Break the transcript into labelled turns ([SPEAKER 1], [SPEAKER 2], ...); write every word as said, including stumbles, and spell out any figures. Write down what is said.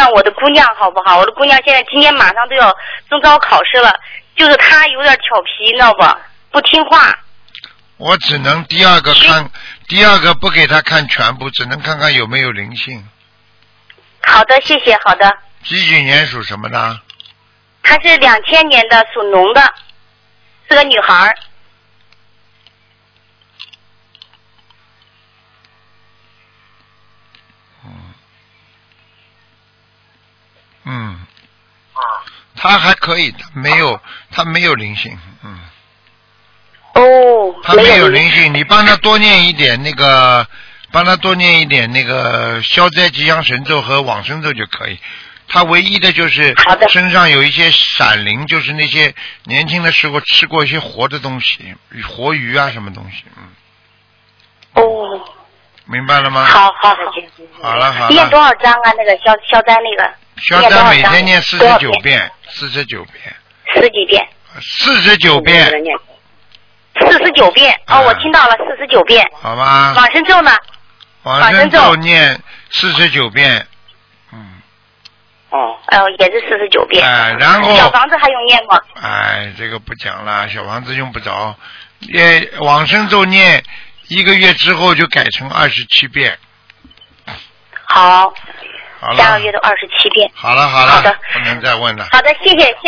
[SPEAKER 1] 看我的姑娘好不好？我的姑娘现在今年马上都要中高考试了，就是她有点调皮，你知道吧？不听话。
[SPEAKER 2] 我只能第二个看，第二个不给他看全部，只能看看有没有灵性。
[SPEAKER 1] 好的，谢谢。好的。
[SPEAKER 2] 几几年属什么的？
[SPEAKER 1] 她是两千年的，属龙的，是个女孩。
[SPEAKER 2] 嗯。嗯。她还可以，她没有，她没有灵性，嗯。
[SPEAKER 1] 哦。
[SPEAKER 2] 她没有灵性，你帮她多念一点那个，帮她多念一点那个消灾吉祥神咒和往生咒就可以。她唯一的就是身上有一些闪灵，就是那些年轻的时候吃过一些活的东西，活鱼啊什么东西，嗯。
[SPEAKER 1] 哦。
[SPEAKER 2] 明白了吗？
[SPEAKER 1] 好好好。
[SPEAKER 2] 好了好了。
[SPEAKER 1] 念多少章啊？那个消消灾那个。
[SPEAKER 2] 消灾每天念四十九遍，四十九遍。
[SPEAKER 1] 十几遍。
[SPEAKER 2] 四十九遍。
[SPEAKER 1] 四十九遍，哦，我听到了，四十九遍。
[SPEAKER 2] 好吧。
[SPEAKER 1] 往生咒呢？
[SPEAKER 2] 往生咒念四十九遍。嗯。
[SPEAKER 1] 哦，哎呦，也是四十九遍。
[SPEAKER 2] 哎，然后。
[SPEAKER 1] 小房子还用念吗？
[SPEAKER 2] 哎，这个不讲了，小房子用不着。也往生咒念一个月之后就改成二十七遍。
[SPEAKER 1] 好。
[SPEAKER 2] 好了。
[SPEAKER 1] 下个月都二十七遍。
[SPEAKER 2] 好了好了。
[SPEAKER 1] 好的。
[SPEAKER 2] 不能再问了。
[SPEAKER 1] 好的，谢谢。